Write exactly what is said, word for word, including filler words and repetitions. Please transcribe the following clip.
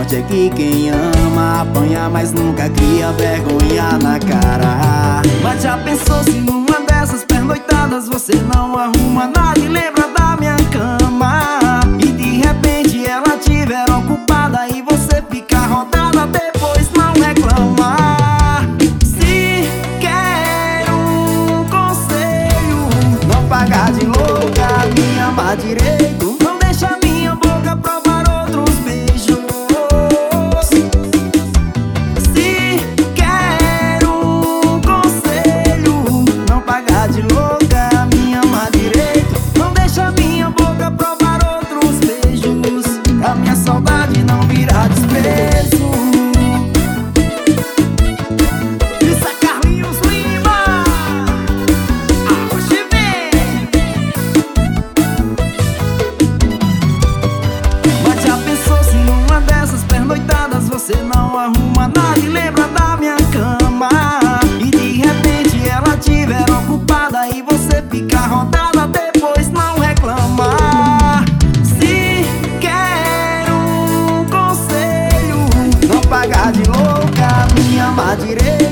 sorte é que quem ama apanha, mas nunca cria vergonha na cara. Mas já pensou se numa dessas pernoitadas você não arruma nada e lembra da minha cama, e de repente ela tiver ocupada e você fica rodada, depois não reclamar. Se quer um conselho, não pagar de louca, me amar direito, não deixa minha boca provar outros beijos. Se quer um conselho, não pagar de louca, me amar direito, não deixa minha boca provar outros beijos, a minha saudade não virar desprezo. Isso é Carlinhos Lima, hoje vem. Mas já pensou se numa dessas pernoitadas você não arruma nada e lembra da minha cama, e de repente ela tiver ocupada e você fica rodada, depois não reclamar. Se quer um conselho, não pagar de louca, me amar direito,